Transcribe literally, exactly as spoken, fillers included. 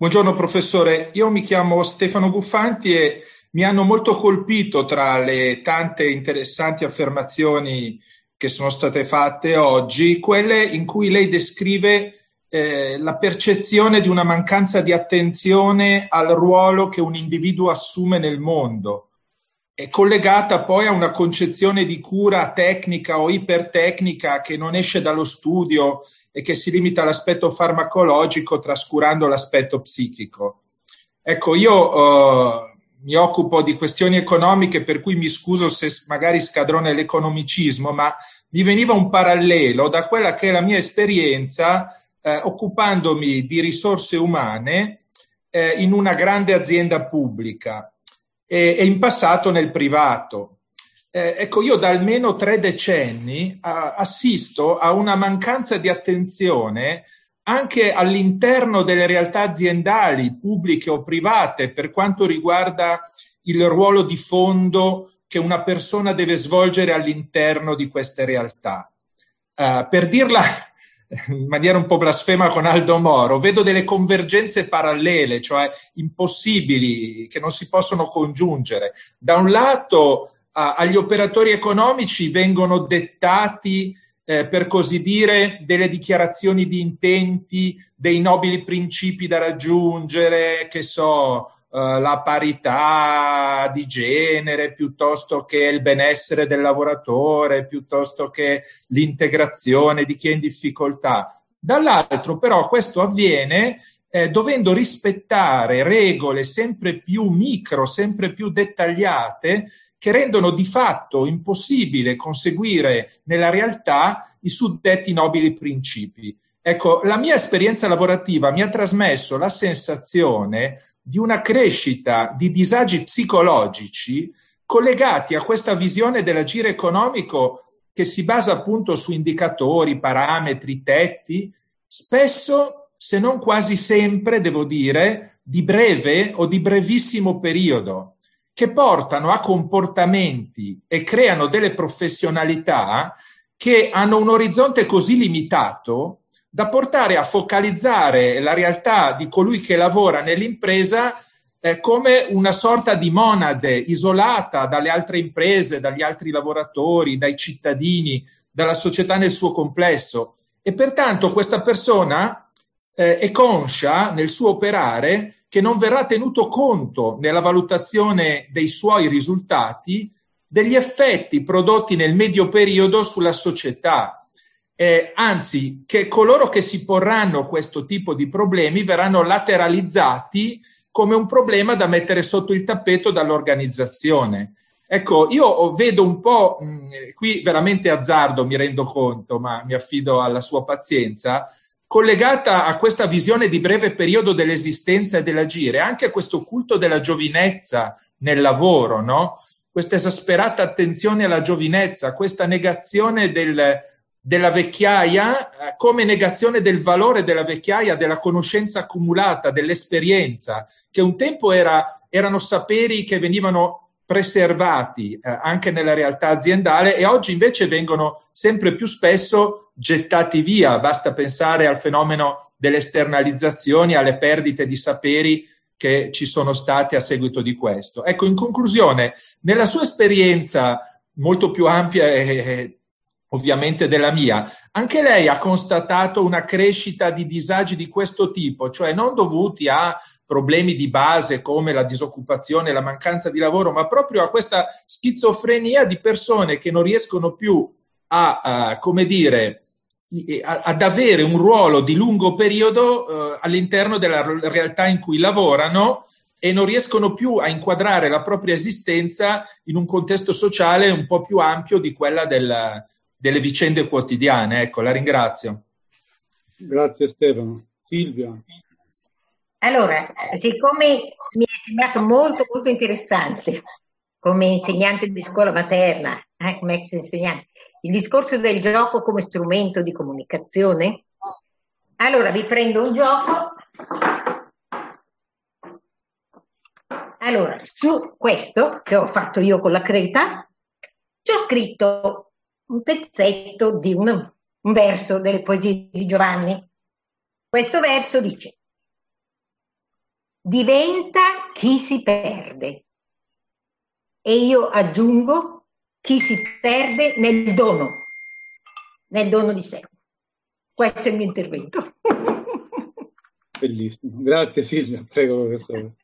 Buongiorno professore, io mi chiamo Stefano Buffanti e mi hanno molto colpito tra le tante interessanti affermazioni che sono state fatte oggi, quelle in cui lei descrive eh, la percezione di una mancanza di attenzione al ruolo che un individuo assume nel mondo, è collegata poi a una concezione di cura tecnica o ipertecnica che non esce dallo studio e che si limita all'aspetto farmacologico trascurando l'aspetto psichico. Ecco, io eh, mi occupo di questioni economiche, per cui mi scuso se magari scadrò nell'economicismo, ma mi veniva un parallelo da quella che è la mia esperienza eh, occupandomi di risorse umane eh, in una grande azienda pubblica e, e in passato nel privato. Eh, ecco, io da almeno tre decenni a, assisto a una mancanza di attenzione anche all'interno delle realtà aziendali, pubbliche o private, per quanto riguarda il ruolo di fondo che una persona deve svolgere all'interno di queste realtà. Uh, per dirla in maniera un po' blasfema con Aldo Moro, vedo delle convergenze parallele, cioè impossibili, che non si possono congiungere. Da un lato, agli operatori economici vengono dettati, eh, per così dire, delle dichiarazioni di intenti, dei nobili principi da raggiungere, che so, eh, la parità di genere, piuttosto che il benessere del lavoratore, piuttosto che l'integrazione di chi è in difficoltà. Dall'altro, però, questo avviene eh, dovendo rispettare regole sempre più micro, sempre più dettagliate, che rendono di fatto impossibile conseguire nella realtà i suddetti nobili principi. Ecco, la mia esperienza lavorativa mi ha trasmesso la sensazione di una crescita di disagi psicologici collegati a questa visione dell'agire economico che si basa appunto su indicatori, parametri, tetti, spesso, se non quasi sempre, devo dire, di breve o di brevissimo periodo, che portano a comportamenti e creano delle professionalità che hanno un orizzonte così limitato da portare a focalizzare la realtà di colui che lavora nell'impresa eh, come una sorta di monade isolata dalle altre imprese, dagli altri lavoratori, dai cittadini, dalla società nel suo complesso. E pertanto questa persona eh, è conscia nel suo operare che non verrà tenuto conto nella valutazione dei suoi risultati degli effetti prodotti nel medio periodo sulla società. Eh, anzi, che coloro che si porranno questo tipo di problemi verranno lateralizzati come un problema da mettere sotto il tappeto dall'organizzazione. Ecco, io vedo un po', mh, qui veramente azzardo, mi rendo conto, ma mi affido alla sua pazienza, collegata a questa visione di breve periodo dell'esistenza e dell'agire, anche questo culto della giovinezza nel lavoro, no? Questa esasperata attenzione alla giovinezza, questa negazione del, della vecchiaia eh, come negazione del valore della vecchiaia, della conoscenza accumulata, dell'esperienza, che un tempo era, erano saperi che venivano preservati eh, anche nella realtà aziendale e oggi invece vengono sempre più spesso gettati via. Basta pensare al fenomeno delle esternalizzazioni, alle perdite di saperi che ci sono state a seguito di questo. Ecco, in conclusione, nella sua esperienza molto più ampia e, e ovviamente della mia, anche lei ha constatato una crescita di disagi di questo tipo, cioè non dovuti a problemi di base come la disoccupazione, la mancanza di lavoro, ma proprio a questa schizofrenia di persone che non riescono più a, a come dire, a, ad avere un ruolo di lungo periodo eh, all'interno della realtà in cui lavorano e non riescono più a inquadrare la propria esistenza in un contesto sociale un po' più ampio di quella del, delle vicende quotidiane. Ecco, la ringrazio. Grazie Stefano. Silvia. Allora, siccome mi è sembrato molto molto interessante come insegnante di scuola materna, eh, come ex insegnante, il discorso del gioco come strumento di comunicazione, allora vi prendo un gioco. Allora, su questo che ho fatto io con la creta, ci ho scritto un pezzetto di un, un verso delle poesie di Giovanni. Questo verso dice: diventa chi si perde. E io aggiungo chi si perde nel dono, nel dono di sé. Questo è il mio intervento. Bellissimo. Grazie Silvia, prego professore.